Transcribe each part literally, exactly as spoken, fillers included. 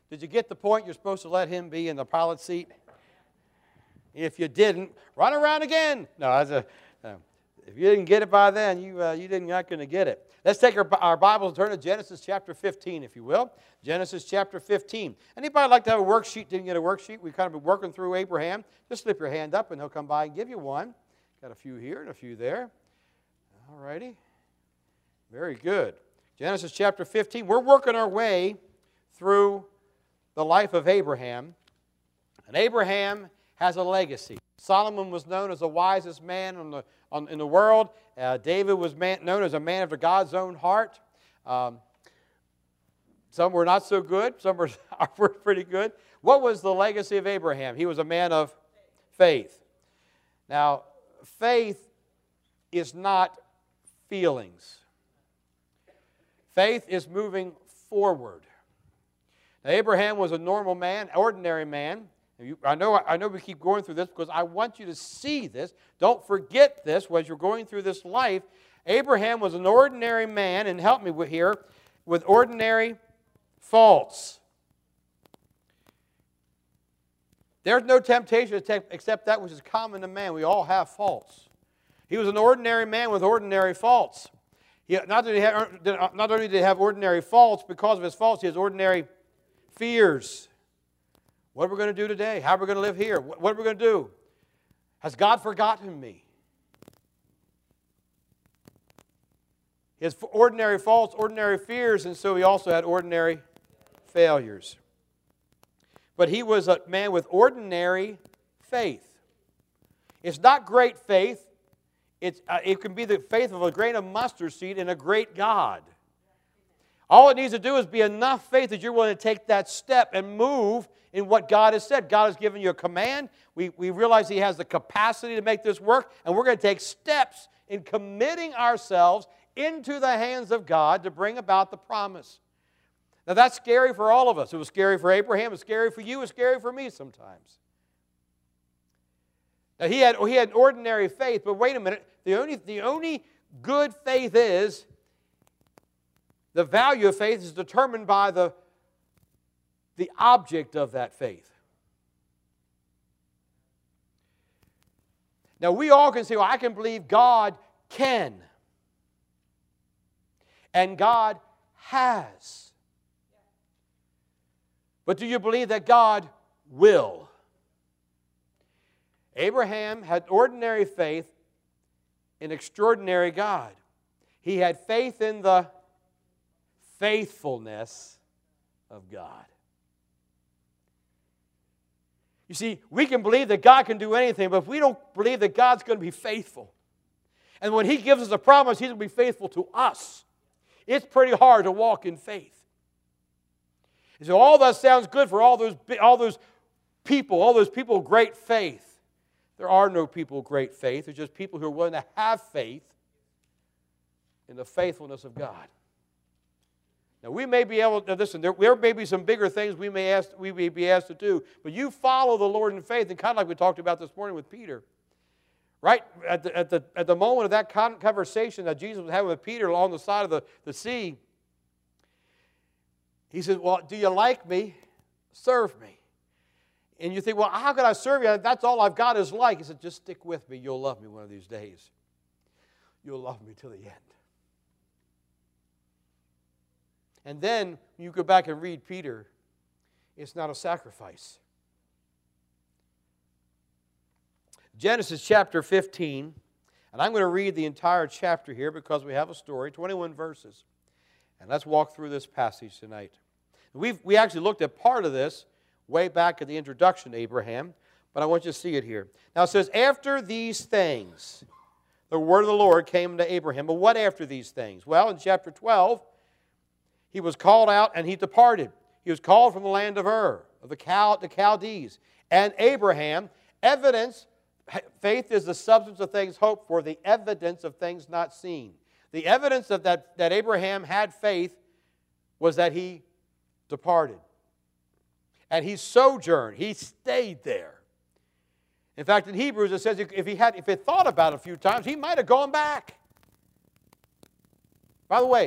Did you get the point? You're supposed to let him be in the pilot seat? If you didn't, run around again. No, that's a, no. If you didn't get it by then, you, uh, you didn't, you're not going to get it. Let's take our, our Bibles and turn to Genesis chapter fifteen, if you will. Genesis chapter fifteen. Anybody like to have a worksheet? Didn't get a worksheet? We've kind of been working through Abraham. Just slip your hand up and he'll come by and give you one. Got a few here and a few there. All righty. Very good. Genesis chapter fifteen. We're working our way through the life of Abraham. And Abraham has a legacy. Solomon was known as the wisest man on the, on, in the world. Uh, David was man, known as a man after God's own heart. Um, some were not so good. Some were, were pretty good. What was the legacy of Abraham? He was a man of faith. Now, faith is not feelings. Faith is moving forward. Now, Abraham was a normal man, ordinary man. You, I know, I know we keep going through this because I want you to see this. Don't forget this as you're going through this life. Abraham was an ordinary man, and help me with here, with ordinary faults. There's no temptation to take, except that which is common to man. We all have faults. He was an ordinary man with ordinary faults. He, not, that he had, not only did he have ordinary faults, because of his faults, he has ordinary fears. What are we going to do today? How are we going to live here? What are we going to do? Has God forgotten me? He has ordinary faults, ordinary fears, and so he also had ordinary failures. But he was a man with ordinary faith. It's not great faith. It's, uh, it can be the faith of a grain of mustard seed in a great God. All it needs to do is be enough faith that you're willing to take that step and move in what God has said. God has given you a command. We, we realize He has the capacity to make this work, and we're going to take steps in committing ourselves into the hands of God to bring about the promise. Now that's scary for all of us. It was scary for Abraham. It was scary for you. It was scary for me sometimes. Now he had, he had ordinary faith, but wait a minute. The only, the only good faith is, the value of faith is determined by the, the object of that faith. Now we all can say, well, I can believe God can. And God has. But do you believe that God will? Abraham had ordinary faith in extraordinary God. He had faith in the faithfulness of God. You see, we can believe that God can do anything, but if we don't believe that God's going to be faithful, and when He gives us a promise, He's going to be faithful to us, it's pretty hard to walk in faith. And so all that sounds good for all those, all those people, all those people of great faith. There are no people of great faith. There's just people who are willing to have faith in the faithfulness of God. Now, we may be able to, listen, there, there may be some bigger things we may, ask, we may be asked to do, but you follow the Lord in faith, and kind of like we talked about this morning with Peter. Right at the, at the, at the moment of that conversation that Jesus was having with Peter along the side of the, the sea, He said, well, do you like me? Serve me. And you think, well, how can I serve you? That's all I've got is like. He said, just stick with me. You'll love me one of these days. You'll love me till the end. And then, when you go back and read Peter, it's not a sacrifice. Genesis chapter fifteen, and I'm going to read the entire chapter here because we have a story, twenty-one verses. And let's walk through this passage tonight. We've, we actually looked at part of this way back at the introduction to Abraham, but I want you to see it here. Now it says, after these things, the word of the Lord came to Abraham. But what after these things? Well, in chapter twelve, he was called out and he departed. He was called from the land of Ur, of the, Chal- the Chaldees. And Abraham, evidence, faith is the substance of things hoped for, the evidence of things not seen. The evidence of that, that Abraham had faith was that he departed. And he sojourned. He stayed there. In fact, in Hebrews it says if he had if he thought about it a few times, he might have gone back. By the way,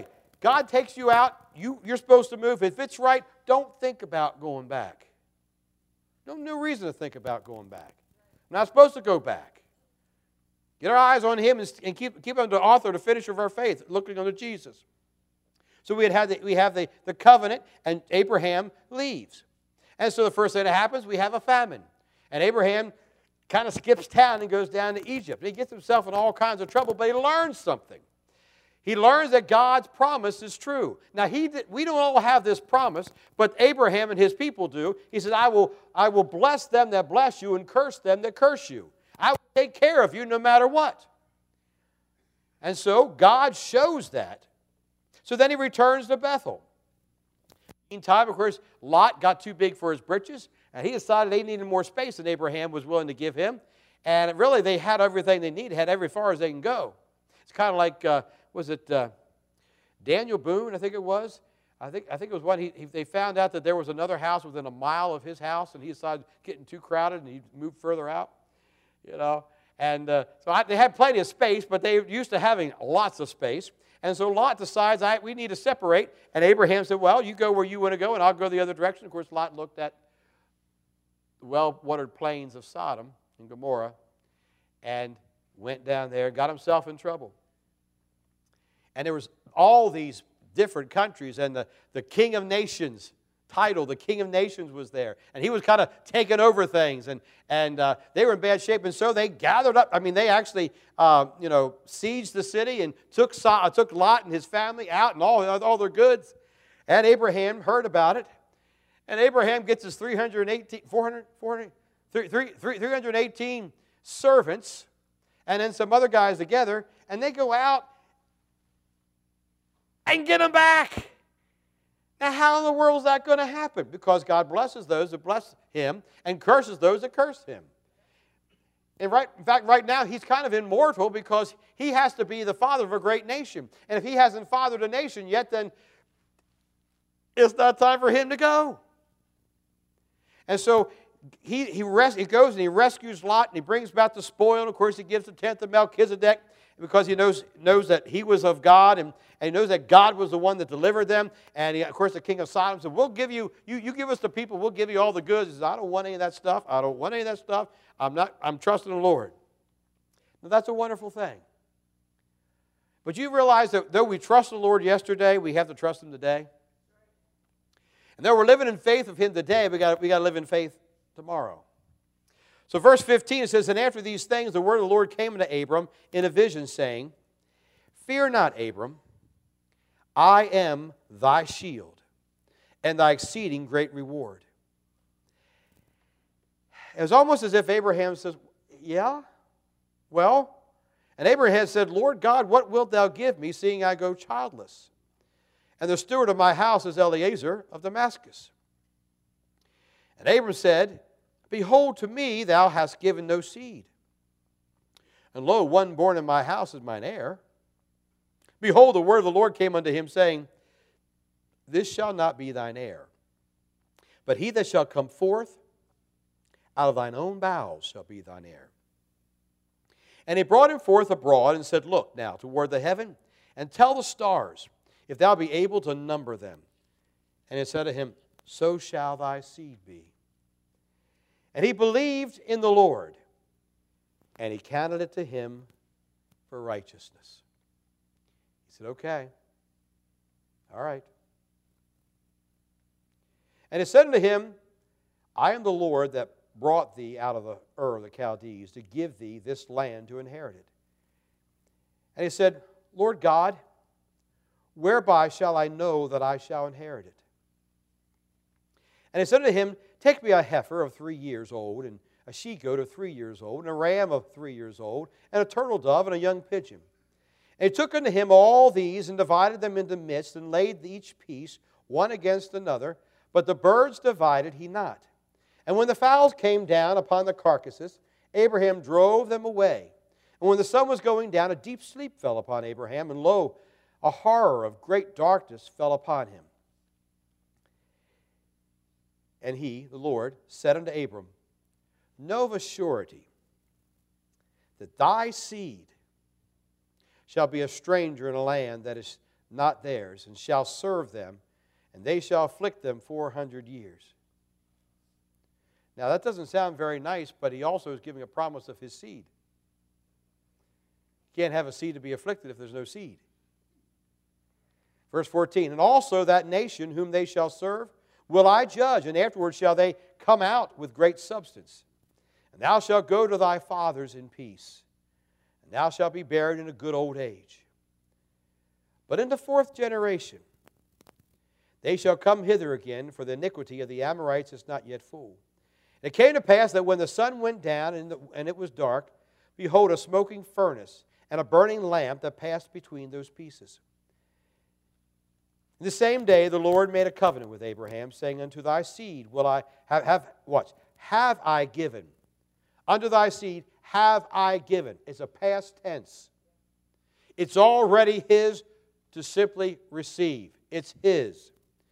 God takes you out, you, you're supposed to move. If it's right, don't think about going back. No, no reason to think about going back. We're not supposed to go back. Get our eyes on Him and, and keep, keep on the author, the finisher of our faith, looking unto Jesus. So we, had had the, we have the, the covenant, and Abraham leaves. And so the first thing that happens, we have a famine. And Abraham kind of skips town and goes down to Egypt. He gets himself in all kinds of trouble, but he learns something. He learns that God's promise is true. Now, he did, we don't all have this promise, but Abraham and his people do. He says, I will, I will bless them that bless you and curse them that curse you. I will take care of you no matter what. And so God shows that. So then he returns to Bethel. Meantime, of course, Lot got too big for his britches, and he decided they needed more space than Abraham was willing to give him. And really, they had everything they needed, had every far as they can go. It's kind of like, uh, was it uh, Daniel Boone, I think it was? I think, I think it was one, he, he, they found out that there was another house within a mile of his house, and he decided getting too crowded, and he moved further out, you know. And uh, so I, they had plenty of space, but they were used to having lots of space. And so Lot decides, I, we need to separate. And Abraham said, well, you go where you want to go, and I'll go the other direction. Of course, Lot looked at the well-watered plains of Sodom and Gomorrah and went down there and got himself in trouble. And there was all these different countries, and the, the King of Nations title, the King of Nations, was there. And he was kind of taking over things, and, and uh, they were in bad shape. And so they gathered up. I mean, they actually, uh, you know, sieged the city and took, so- took Lot and his family out and all, all their goods. And Abraham heard about it. And Abraham gets his three hundred eighteen, four hundred, four hundred, three hundred eighteen servants and then some other guys together, and they go out and get them back. Now, how in the world is that going to happen? Because God blesses those that bless Him and curses those that curse Him. And right, in fact, right now, he's kind of immortal because he has to be the father of a great nation. And if he hasn't fathered a nation yet, then it's not time for him to go. And so he, he, res- he goes and he rescues Lot and he brings back the spoil. And, of course, he gives the tenth to Melchizedek because he knows, knows that he was of God, and, and he knows that God was the one that delivered them. And, he, of course, the king of Sodom said, we'll give you, you, you give us the people, we'll give you all the goods. He says, I don't want any of that stuff. I don't want any of that stuff. I'm not. I'm trusting the Lord. Now, that's a wonderful thing. But you realize that though we trust the Lord yesterday, we have to trust Him today. And though we're living in faith of Him today, we got we got to live in faith tomorrow. So verse fifteen, it says, and after these things the word of the Lord came unto Abram in a vision, saying, fear not, Abram, I am thy shield, and thy exceeding great reward. It was almost as if Abraham says, yeah, well, and Abraham said, Lord God, what wilt thou give me, seeing I go childless? And the steward of my house is Eliezer of Damascus. And Abram said, behold, to me thou hast given no seed. And lo, one born in my house is mine heir. Behold, the word of the Lord came unto him, saying, this shall not be thine heir, but he that shall come forth out of thine own bowels shall be thine heir. And he brought him forth abroad and said, look now toward the heaven, and tell the stars, if thou be able to number them. And he said to him, so shall thy seed be. And he believed in the Lord, and He counted it to him for righteousness. He said, okay, all right. And he said unto him, I am the Lord that brought thee out of the Ur of the Chaldees to give thee this land to inherit it. And he said, Lord God, whereby shall I know that I shall inherit it? And he said unto him, take me a heifer of three years old, and a she-goat of three years old, and a ram of three years old, and a turtle dove, and a young pigeon. And he took unto him all these, and divided them into midst, and laid each piece one against another, but the birds divided he not. And when the fowls came down upon the carcasses, Abraham drove them away. And when the sun was going down, a deep sleep fell upon Abraham, and lo, a horror of great darkness fell upon him. And he, the Lord, said unto Abram, know of a surety that thy seed shall be a stranger in a land that is not theirs, and shall serve them, and they shall afflict them four hundred years. Now that doesn't sound very nice, but he also is giving a promise of his seed. You can't have a seed to be afflicted if there's no seed. Verse fourteen, and also that nation whom they shall serve will I judge, and afterward shall they come out with great substance. And thou shalt go to thy fathers in peace, and thou shalt be buried in a good old age. But in the fourth generation they shall come hither again, for the iniquity of the Amorites is not yet full. And it came to pass that when the sun went down and, the, and it was dark, behold, a smoking furnace and a burning lamp that passed between those pieces. The same day the Lord made a covenant with Abraham, saying, unto thy seed will I have, have watch, have I given. Unto thy seed have I given. It's a past tense. It's already his to simply receive. It's his.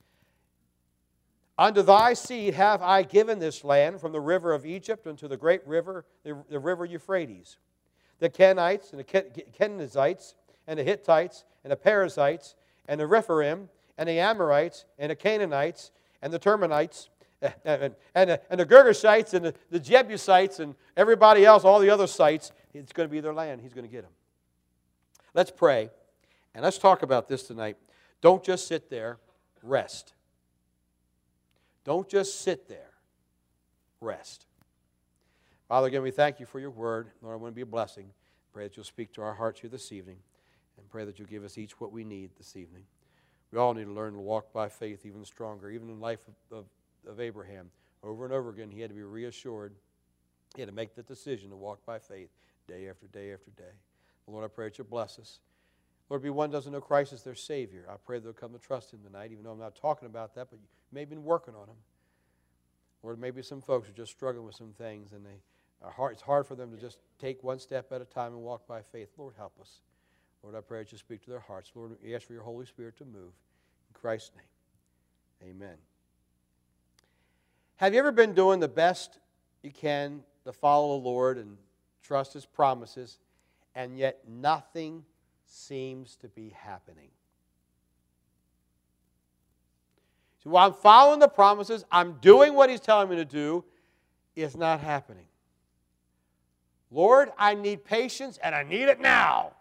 Unto thy seed have I given this land from the river of Egypt unto the great river, the, the river Euphrates. The Kenites and the Kenizzites and the Hittites and the Perizzites and the Rephaim and the Amorites and the Canaanites and the Terminites and, and, and, the, and the Girgashites and the, the Jebusites and everybody else, all the other sites, it's going to be their land. He's going to get them. Let's pray, and let's talk about this tonight. Don't just sit there. Rest. Don't just sit there. Rest. Father, again, we thank you for your word. Lord, I want to be a blessing. Pray that you'll speak to our hearts here this evening, and pray that you'll give us each what we need this evening. We all need to learn to walk by faith even stronger, even in the life of, of, of Abraham. Over and over again, he had to be reassured. He had to make the decision to walk by faith day after day after day. Lord, I pray that you'll bless us. Lord, be one doesn't know Christ as their Savior. I pray they'll come to trust him tonight, even though I'm not talking about that, but you may have been working on him. Lord, maybe some folks are just struggling with some things, and they are hard, it's hard for them to just take one step at a time and walk by faith. Lord, help us. Lord, I pray that you speak to their hearts. Lord, we ask for your Holy Spirit to move. In Christ's name, amen. Have you ever been doing the best you can to follow the Lord and trust his promises, and yet nothing seems to be happening? So while I'm following the promises, I'm doing what he's telling me to do, it's not happening. Lord, I need patience, and I need it now.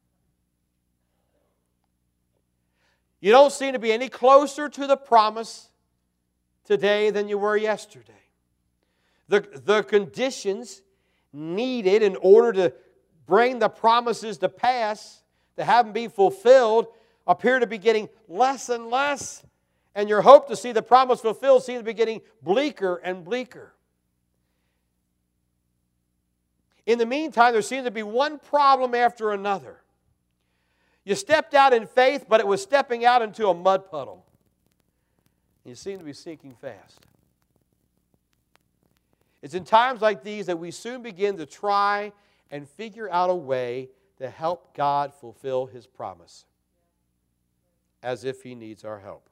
You don't seem to be any closer to the promise today than you were yesterday. The, the conditions needed in order to bring the promises to pass, to have them be fulfilled, appear to be getting less and less. And your hope to see the promise fulfilled seems to be getting bleaker and bleaker. In the meantime, there seems to be one problem after another. You stepped out in faith, but it was stepping out into a mud puddle. You seem to be sinking fast. It's in times like these that we soon begin to try and figure out a way to help God fulfill his promise, as if he needs our help.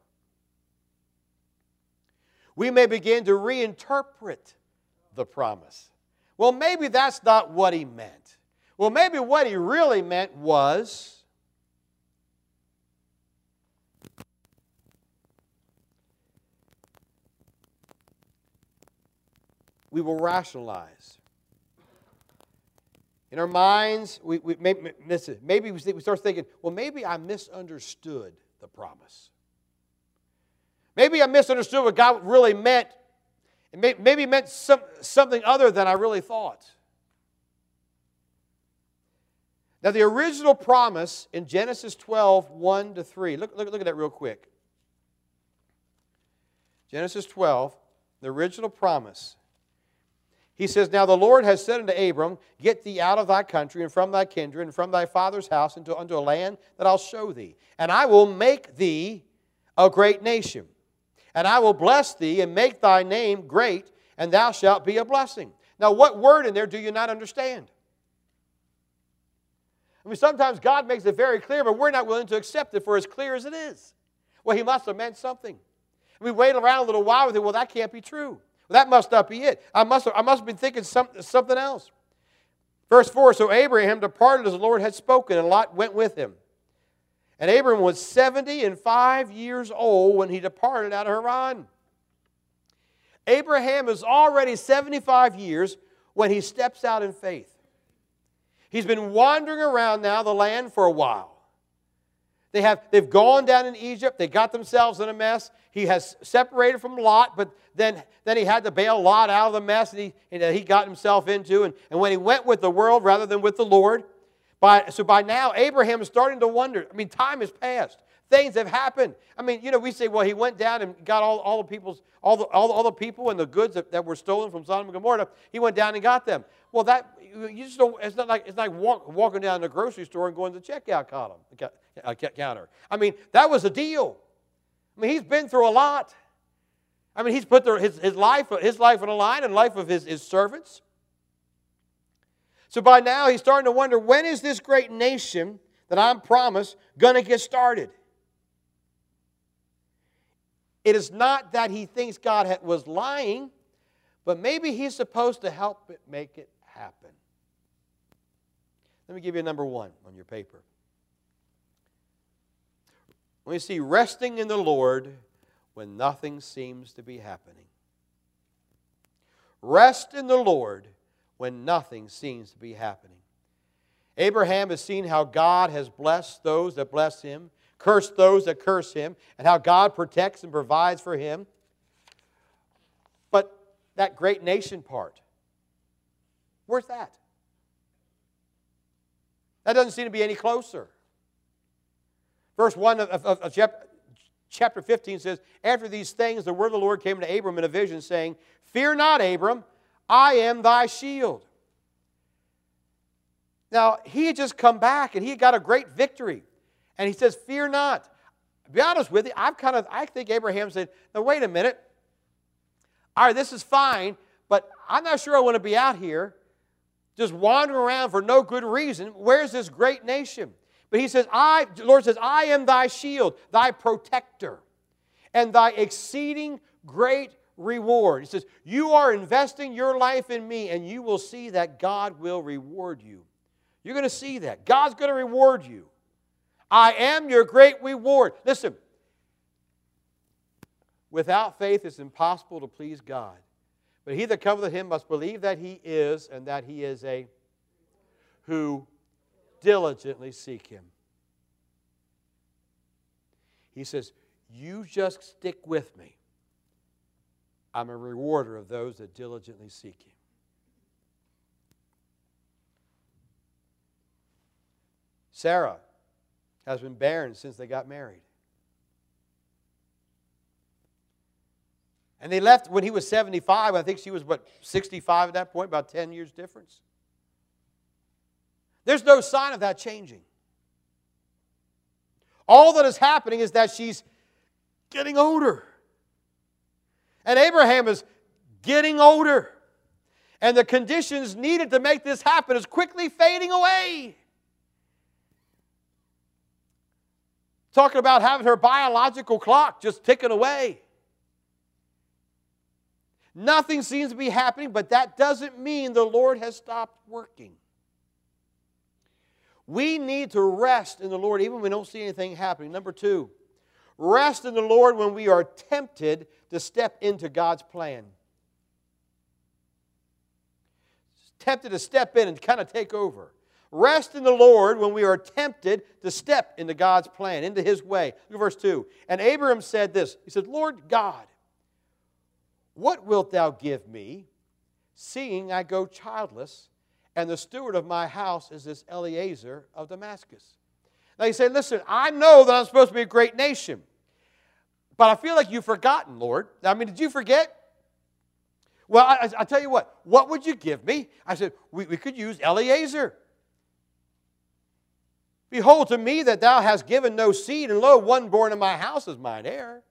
We may begin to reinterpret the promise. Well, maybe that's not what he meant. Well, maybe what he really meant was... we will rationalize. In our minds, we, we maybe, maybe we start thinking, well, maybe I misunderstood the promise. Maybe I misunderstood what God really meant. And maybe He meant some, something other than I really thought. Now, the original promise in Genesis twelve, one to three. Look, look, look at that real quick. Genesis twelve, the original promise. He says, now the Lord has said unto Abram, get thee out of thy country and from thy kindred and from thy father's house into unto a land that I'll show thee. And I will make thee a great nation. And I will bless thee and make thy name great, and thou shalt be a blessing. Now, what word in there do you not understand? I mean, sometimes God makes it very clear, but we're not willing to accept it for as clear as it is. Well, He must have meant something. And we wait around a little while with it. Well, that can't be true. Well, that must not be it. I must have, I must have been thinking some, something else. Verse four, so Abraham departed as the Lord had spoken, and Lot went with him. And Abram was seventy and five years old when he departed out of Haran. Abraham is already seventy-five years when he steps out in faith. He's been wandering around now the land for a while. They have, they've gone down in Egypt. They got themselves in a mess. He has separated from Lot, but then, then he had to bail Lot out of the mess that he, that he got himself into. And, and when he went with the world rather than with the Lord, by, so by now Abraham is starting to wonder. I mean, time has passed. Things have happened. I mean, you know, we say, well, he went down and got all, all the people's, all the, all, all the people and the goods that, that were stolen from Sodom and Gomorrah. He went down and got them. Well, that you just don't. It's not like it's like walk, walking down the grocery store and going to the checkout column, uh, counter. I mean, that was a deal. I mean, he's been through a lot. I mean, he's put the, his his life his life on the line and life of his, his servants. So by now he's starting to wonder, when is this great nation that I'm promised going to get started? It is not that he thinks God had, was lying, but maybe he's supposed to help it make it happen. Let me give you number one on your paper. When you see resting in the Lord when nothing seems to be happening. Rest in the Lord when nothing seems to be happening. Abraham has seen how God has blessed those that bless him, cursed those that curse him, and how God protects and provides for him. But that great nation part, where's that? That doesn't seem to be any closer. Verse one of, of, of chapter fifteen says, after these things, the word of the Lord came to Abram in a vision, saying, fear not, Abram, I am thy shield. Now, he had just come back, and he had got a great victory. And he says, fear not. To be honest with you, I've kind of, I think Abraham said, now wait a minute. All right, this is fine, but I'm not sure I want to be out here just wandering around for no good reason. Where's this great nation? But he says, I, the Lord says, I am thy shield, thy protector, and thy exceeding great reward. He says, you are investing your life in me, and you will see that God will reward you. You're going to see that. God's going to reward you. I am your great reward. Listen, without faith it's impossible to please God. But he that cometh to him must believe that he is, and that he is a who diligently seek him. He says, you just stick with me. I'm a rewarder of those that diligently seek him. Sarah has been barren since they got married. And they left when he was seventy-five. I think she was, what, sixty-five at that point, about ten years difference. There's no sign of that changing. All that is happening is that she's getting older. And Abraham is getting older. And the conditions needed to make this happen is quickly fading away. Talking about having her biological clock just ticking away. Nothing seems to be happening, but that doesn't mean the Lord has stopped working. We need to rest in the Lord even when we don't see anything happening. Number two, rest in the Lord when we are tempted to step into God's plan. Tempted to step in and kind of take over. Rest in the Lord when we are tempted to step into God's plan, into His way. Look at verse two. And Abraham said this. He said, Lord God, what wilt thou give me, seeing I go childless, and the steward of my house is this Eliezer of Damascus? Now you say, listen, I know that I'm supposed to be a great nation, but I feel like you've forgotten, Lord. I mean, did you forget? Well, I, I tell you what, what would you give me? I said, we, we could use Eliezer. Behold to me that thou hast given no seed, and lo, one born in my house is mine heir.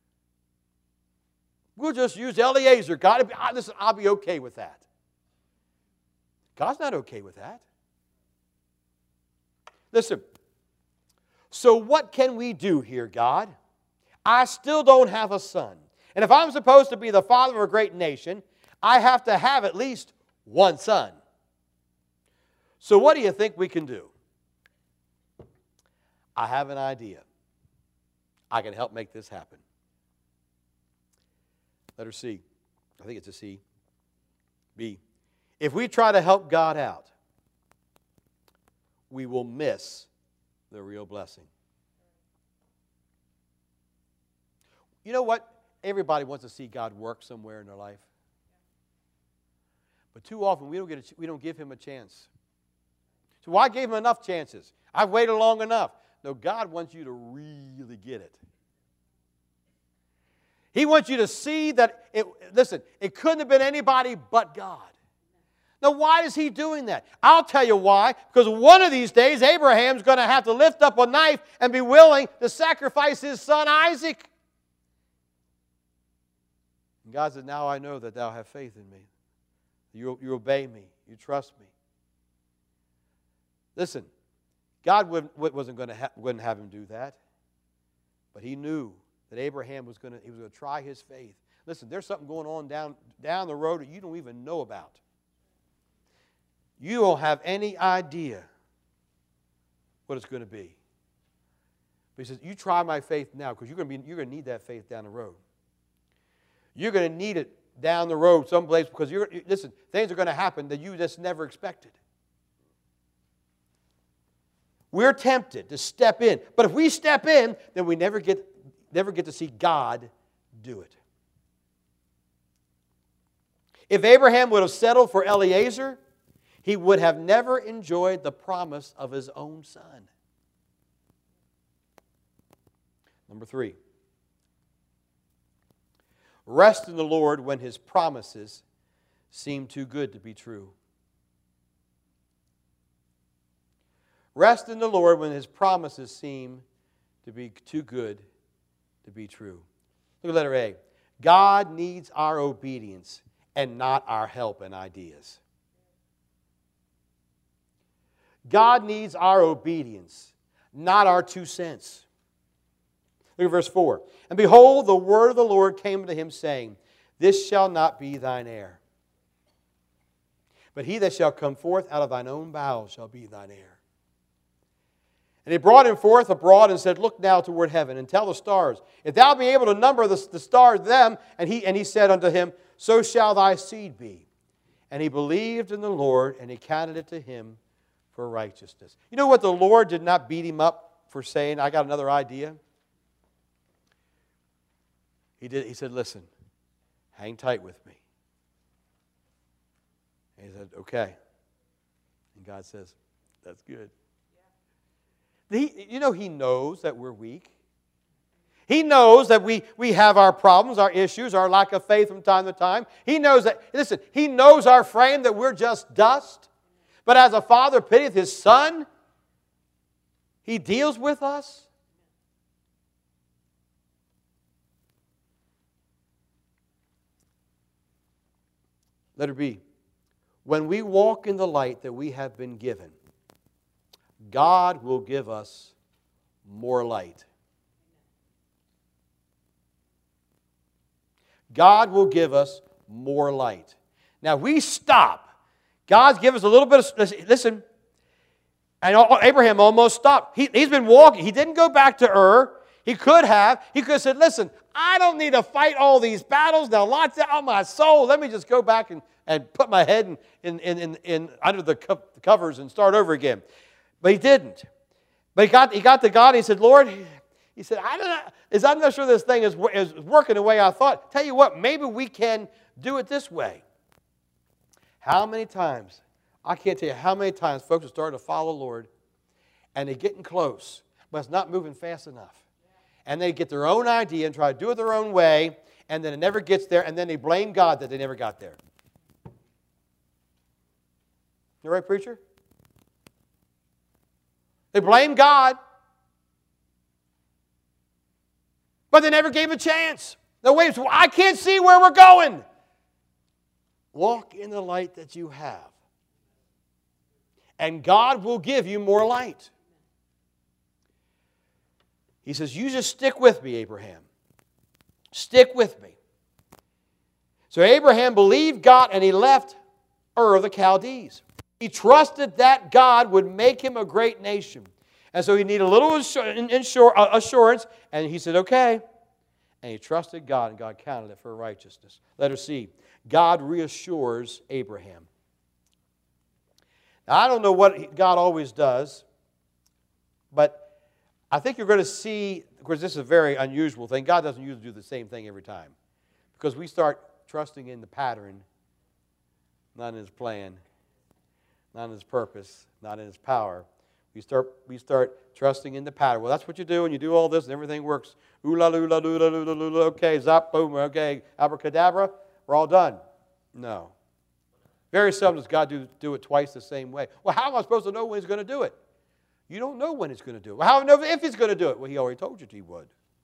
We'll just use Eliezer. God, listen, I'll be okay with that. God's not okay with that. Listen, so what can we do here, God? I still don't have a son. And if I'm supposed to be the father of a great nation, I have to have at least one son. So what do you think we can do? I have an idea. I can help make this happen. Letter C. I think it's a C. B. If we try to help God out, we will miss the real blessing. You know what? Everybody wants to see God work somewhere in their life. But too often we don't, get a, we don't give Him a chance. So I gave Him enough chances. I've waited long enough. No, God wants you to really get it. He wants you to see that, it, listen, it couldn't have been anybody but God. Now, why is He doing that? I'll tell you why. Because one of these days, Abraham's going to have to lift up a knife and be willing to sacrifice his son Isaac. And God said, now I know that thou have faith in me. You, you obey me. You trust me. Listen, God wouldn't, wasn't going to ha- wouldn't have him do that. But He knew that Abraham was going to, he was going to try his faith. Listen, there's something going on down, down the road that you don't even know about. You don't have any idea what it's going to be. But He says, you try my faith now, because you're going to be, you're going to need that faith down the road. You're going to need it down the road someplace, because you're, listen, things are going to happen that you just never expected. We're tempted to step in. But if we step in, then we never get, never get to see God do it. If Abraham would have settled for Eliezer, he would have never enjoyed the promise of his own son. Number three. Rest in the Lord when His promises seem too good to be true. Rest in the Lord when His promises seem to be too good to be true. Look at letter A. God needs our obedience and not our help and ideas. God needs our obedience, not our two cents. Look at verse four. And behold, the word of the Lord came to him, saying, this shall not be thine heir, but he that shall come forth out of thine own bowels shall be thine heir. And he brought him forth abroad and said, look now toward heaven, and tell the stars, if thou be able to number the, the stars, them. And he, and he said unto him, so shall thy seed be. And he believed in the Lord, and He counted it to him for righteousness. You know what? The Lord did not beat him up for saying, I got another idea. He did. He said, listen, hang tight with me. And he said, okay. And God says, that's good. Yeah. He, you know, He knows that we're weak. He knows that we, we have our problems, our issues, our lack of faith from time to time. He knows that, listen, He knows our frame, that we're just dust. But as a father pitieth his son, He deals with us. Letter B. When we walk in the light that we have been given, God will give us more light. God will give us more light. Now, we stop. God's given us a little bit of, listen, and Abraham almost stopped. He, he's been walking. He didn't go back to Ur. He could have. He could have said, listen, I don't need to fight all these battles. Now, lots out my soul. Let me just go back and, and put my head in, in, in, in under the covers and start over again. But he didn't. But he got, he got to God and he said, Lord, he said, I don't know, is I'm not sure this thing is, is working the way I thought. Tell you what, maybe we can do it this way. How many times, I can't tell you how many times folks are starting to follow the Lord and they're getting close, but it's not moving fast enough. And they get their own idea and try to do it their own way, and then it never gets there, and then they blame God that they never got there. You right, preacher? They blame God, but they never gave a chance. No, wait, so I can't see where we're going. Walk in the light that you have, and God will give you more light. He says, you just stick with me, Abraham. Stick with me. So Abraham believed God, and he left Ur of the Chaldees. He trusted that God would make him a great nation. And so he needed a little assurance, and he said, okay. And he trusted God, and God counted it for righteousness. Letter C, God reassures Abraham. Now, I don't know what God always does, but I think you're going to see, of course, this is a very unusual thing. God doesn't usually do the same thing every time, because we start trusting in the pattern, not in His plan, not in His purpose, not in His power. We start, we start trusting in the pattern. Well, that's what you do, and you do all this, and everything works. Ooh la loo la loo la loo la loo. Okay, zap, boom. Okay, abracadabra. We're all done. No. Very seldom does God do, do it twice the same way. Well, how am I supposed to know when He's going to do it? You don't know when He's going to do it. Well, how do I know if He's going to do it? Well, He already told you He would.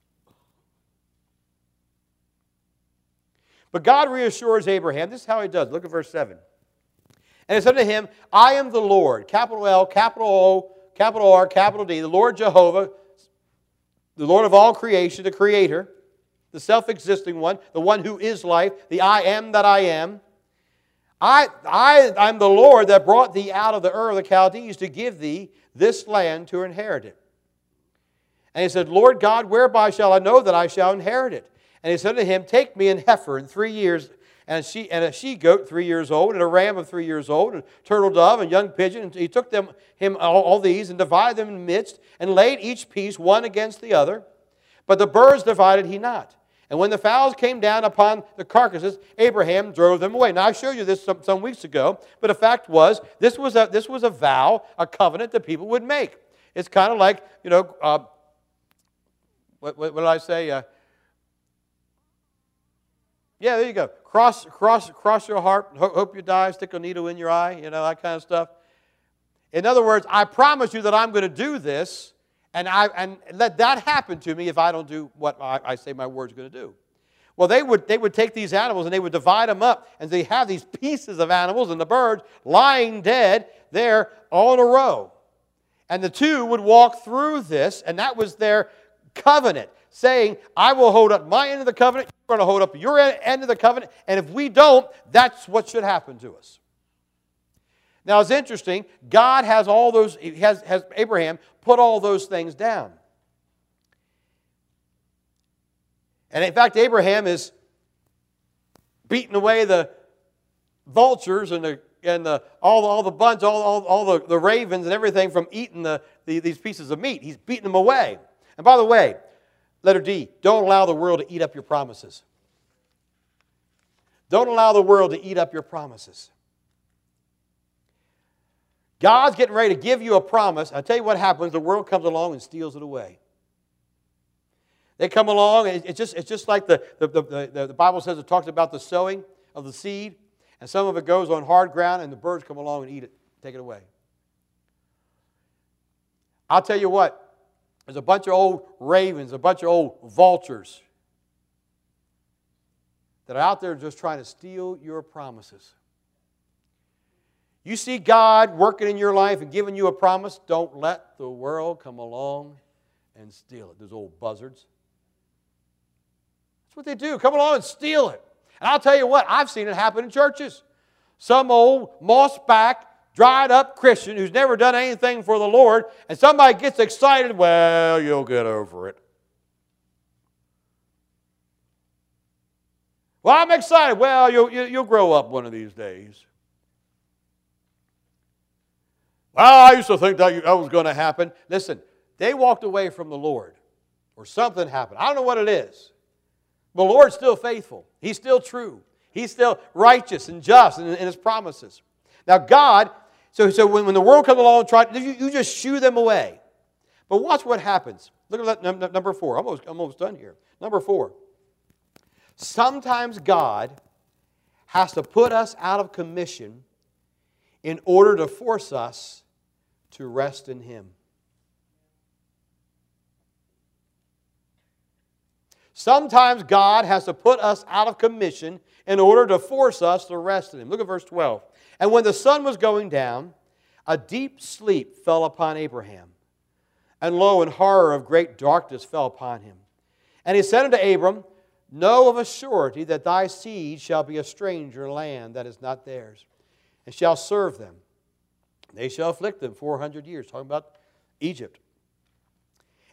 But God reassures Abraham. This is how He does. Look at verse seven. And it said to him, I am the Lord, capital L, capital O, capital R, capital D, the Lord Jehovah, the Lord of all creation, the Creator, the self-existing one, the one who is life, the I am that I am. I, I, I'm the Lord that brought thee out of the Ur of the Chaldees to give thee this land to inherit it. And he said, Lord God, whereby shall I know that I shall inherit it? And he said to him, take me an heifer in three years, and a, she, and a she-goat three years old, and a ram of three years old, and a turtle dove, and young pigeon. And he took them, him all, all these, and divided them in the midst, and laid each piece one against the other. But the birds divided he not. And when the fowls came down upon the carcasses, Abraham drove them away. Now, I showed you this some, some weeks ago, but the fact was, this was, a, this was a vow, a covenant that people would make. It's kind of like, you know, uh, what, what, what did I say? Uh, yeah, there you go. Cross, cross, cross your heart, hope you die, stick a needle in your eye, you know, that kind of stuff. In other words, I promise you that I'm going to do this, and, I, and let that happen to me if I don't do what I, I say my word's going to do. Well, they would, they would take these animals and they would divide them up, and they have these pieces of animals and the birds lying dead there all in a row. And the two would walk through this, and that was their covenant, saying, I will hold up my end of the covenant, you're going to hold up your end of the covenant, and if we don't, that's what should happen to us. Now, it's interesting. God has all those, has, has Abraham put all those things down. And in fact, Abraham is beating away the vultures and the and the, all, all the bunch, all, all, all the, the ravens and everything from eating the, the, these pieces of meat. He's beating them away. And by the way, letter D, don't allow the world to eat up your promises. Don't allow the world to eat up your promises. God's getting ready to give you a promise. I'll tell you what happens. The world comes along and steals it away. They come along, and it's just, it's just like the, the, the, the Bible says, it talks about the sowing of the seed, and some of it goes on hard ground, and the birds come along and eat it, take it away. I'll tell you what, there's a bunch of old ravens, a bunch of old vultures that are out there just trying to steal your promises. You see God working in your life and giving you a promise, don't let the world come along and steal it. Those old buzzards. That's what they do. Come along and steal it. And I'll tell you what, I've seen it happen in churches. Some old moss-back, dried-up Christian who's never done anything for the Lord, and somebody gets excited, well, you'll get over it. Well, I'm excited. Well, you'll, you'll grow up one of these days. Well, I used to think that, that was going to happen. Listen, they walked away from the Lord, or something happened. I don't know what it is. The Lord's still faithful. He's still true. He's still righteous and just in, in His promises. Now, God, so, so when, when the world comes along and tries, you, you just shoo them away. But watch what happens. Look at that, number four. I'm almost, I'm almost done here. Number four. Sometimes God has to put us out of commission in order to force us to rest in Him. Sometimes God has to put us out of commission in order to force us to rest in Him. Look at verse twelve. And when the sun was going down, a deep sleep fell upon Abraham. And lo, in horror of great darkness fell upon him. And he said unto Abram, know of a surety that thy seed shall be a stranger in a land that is not theirs, and shall serve them. They shall afflict them four hundred years. Talking about Egypt.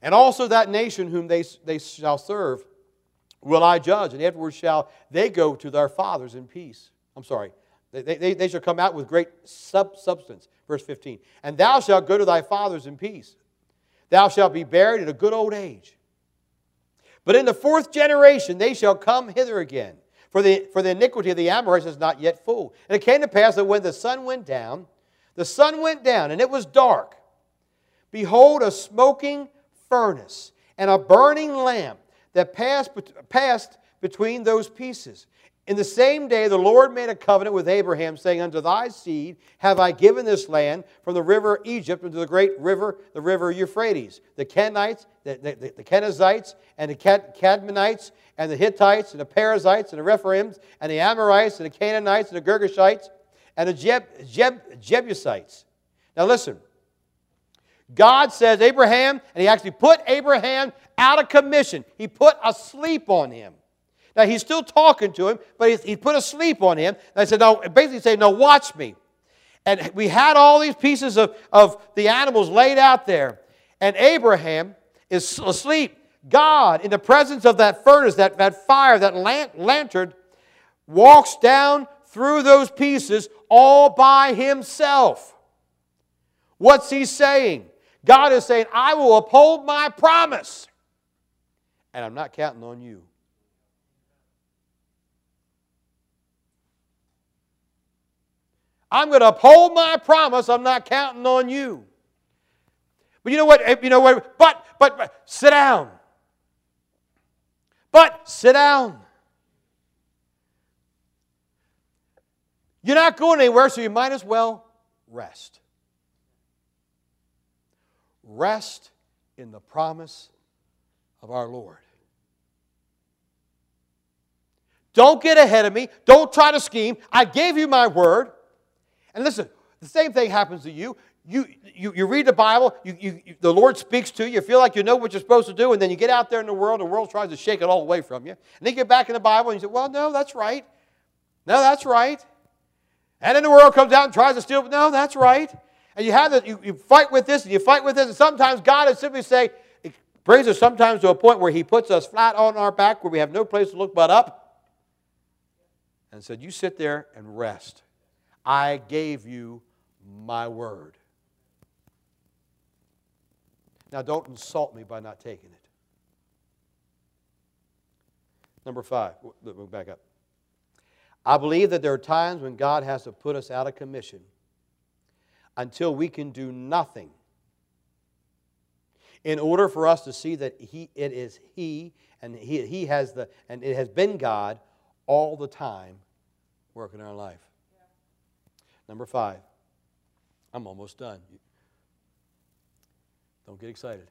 And also that nation whom they, they shall serve will I judge, and afterwards shall they go to their fathers in peace. I'm sorry. They, they, they shall come out with great sub substance. Verse fifteen. And thou shalt go to thy fathers in peace. Thou shalt be buried at a good old age. But in the fourth generation they shall come hither again. For the, for the iniquity of the Amorites is not yet full. And it came to pass that when the sun went down, the sun went down, and it was dark. Behold, a smoking furnace and a burning lamp that passed, passed between those pieces. In the same day the Lord made a covenant with Abraham, saying, Unto thy seed have I given this land, from the river Egypt unto the great river, the river Euphrates. The Kenites, the, the, the Kenizzites, and the Cadmonites, and the Hittites, and the Perizzites, and the Rephaims, and the Amorites, and the Canaanites, and the Girgashites, and the Jeb, Jeb, Jebusites. Now listen. God says Abraham, and He actually put Abraham out of commission. He put a sleep on him. Now, He's still talking to him, but he, he put a sleep on him. And I said, no, basically saying, no, watch me. And we had all these pieces of, of the animals laid out there. And Abraham is asleep. God, in the presence of that furnace, that, that fire, that lantern, walks down through those pieces all by Himself. What's He saying? God is saying, I will uphold my promise. And I'm not counting on you. I'm going to uphold my promise. I'm not counting on you. But you know what? You know what? But, but, but, sit down. But, sit down. You're not going anywhere, so you might as well rest. Rest in the promise of our Lord. Don't get ahead of me. Don't try to scheme. I gave you my word. And listen, the same thing happens to you. You, you, you read the Bible, you, you, you, the Lord speaks to you, you feel like you know what you're supposed to do, and then you get out there in the world, the world tries to shake it all away from you. And then you get back in the Bible and you say, well, no, that's right. No, that's right. And then the world comes out and tries to steal, no, that's right. And you have that, you, you fight with this and you fight with this, and sometimes God is simply saying, it brings us sometimes to a point where He puts us flat on our back, where we have no place to look but up, and said, you sit there and rest. I gave you my word. Now don't insult me by not taking it. Number five, look back up. I believe that there are times when God has to put us out of commission until we can do nothing in order for us to see that he, it is He and he, he has the and it has been God all the time working in our life. Number five. I'm almost done. Don't get excited.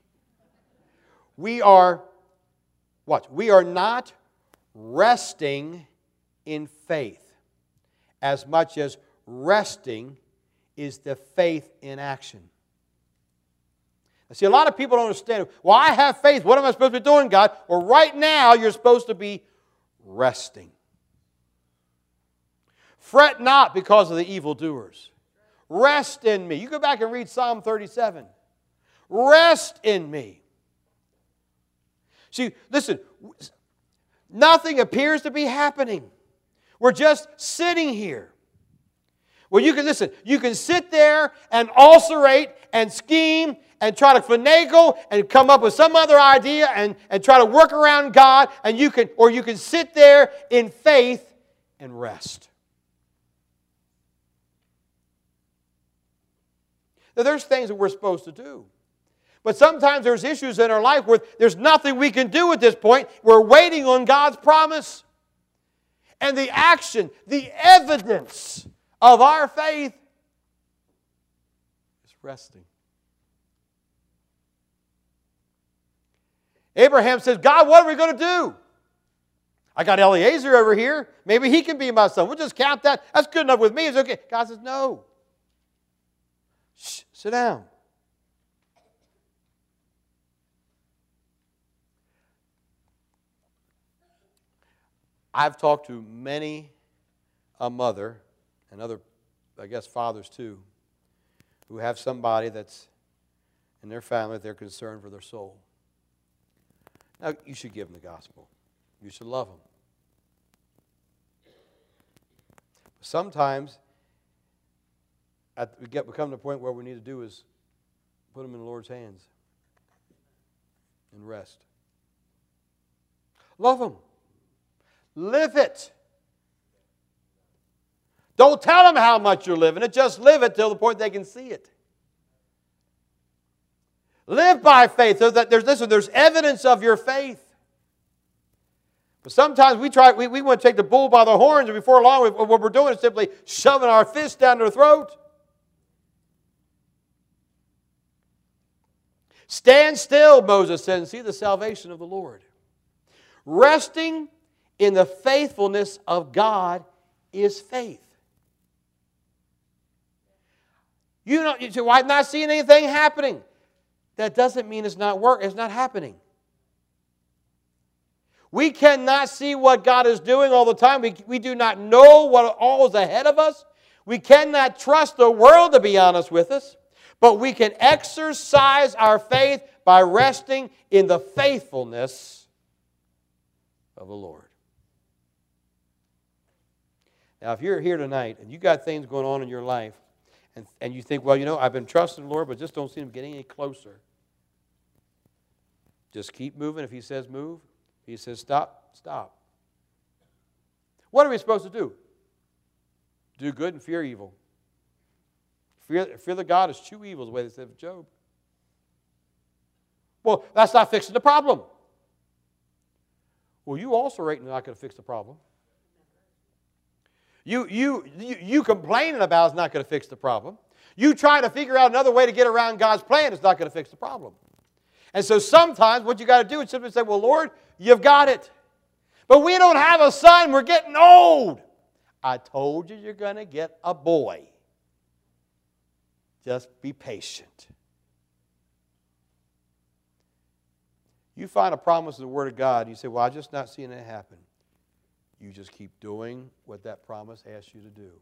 We are, watch, we are not resting in faith as much as resting is the faith in action. Now, see, a lot of people don't understand. Well, I have faith. What am I supposed to be doing, God? Well, right now, you're supposed to be resting. Fret not because of the evildoers. Rest in me. You go back and read Psalm thirty-seven. Rest in me. See, listen, nothing appears to be happening. We're just sitting here. Well, you can, listen, you can sit there and ulcerate and scheme and try to finagle and come up with some other idea and, and try to work around God, and you can, or you can sit there in faith and rest. Now, there's things that we're supposed to do. But sometimes there's issues in our life where there's nothing we can do at this point. We're waiting on God's promise. And the action, the evidence of our faith is resting. Abraham says, God, what are we going to do? I got Eliezer over here. Maybe he can be my son. We'll just count that. That's good enough with me. It's okay. God says, no. Shh, sit down. I've talked to many a mother, and other, I guess, fathers too, who have somebody that's and their family, they're concerned for their soul. Now, you should give them the gospel. You should love them. Sometimes, at, we get become to the point where we need to do is put them in the Lord's hands and rest. Love them. Live it. Don't tell them how much you're living it. Just live it till the point they can see it. Live by faith. So that there's, listen, there's evidence of your faith. But sometimes we try, we, we want to take the bull by the horns, and before long, we, what we're doing is simply shoving our fist down their throat. Stand still, Moses said, and see the salvation of the Lord. Resting in the faithfulness of God is faith. You know, you say, well, I'm not seeing anything happening. That doesn't mean it's not work, it's not happening. We cannot see what God is doing all the time. We, we do not know what all is ahead of us. We cannot trust the world, to be honest with us. But we can exercise our faith by resting in the faithfulness of the Lord. Now, if you're here tonight and you got things going on in your life, and, and you think, well, you know, I've been trusting the Lord, but just don't see Him getting any closer. Just keep moving. If He says move, if He says stop, stop. What are we supposed to do? Do good and fear evil. Fear, fear the God is two evils, the way they said of Job. Well, that's not fixing the problem. Well, you also are not going to fix the problem. You, you, you, you complaining about is not going to fix the problem. You trying to figure out another way to get around God's plan is not going to fix the problem. And so sometimes what you got to do is simply say, well, Lord, you've got it. But we don't have a son. We're getting old. I told you you're going to get a boy. Just be patient. You find a promise in the Word of God, and you say, well, I'm just not seeing it happen. You just keep doing what that promise asks you to do.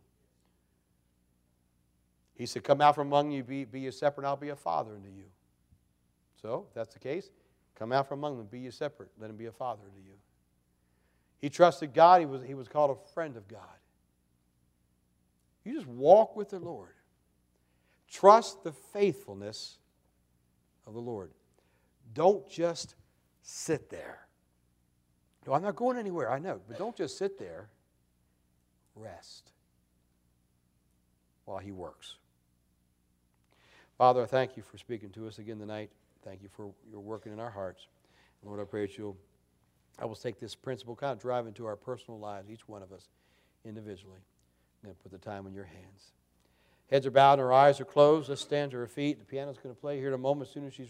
He said, come out from among you, be, be ye separate, and I'll be a father unto you. So, if that's the case, come out from among them, be ye separate, let him be a father unto you. He trusted God, he was, he was called a friend of God. You just walk with the Lord. Trust the faithfulness of the Lord. Don't just sit there. No, I'm not going anywhere, I know. But don't just sit there. Rest while He works. Father, I thank You for speaking to us again tonight. Thank You for Your working in our hearts. Lord, I pray that You'll help us take this principle, kind of drive into our personal lives, each one of us individually, and put the time in Your hands. Heads are bowed and our eyes are closed. Let's stand to our feet. The piano's going to play here in a moment as soon as she's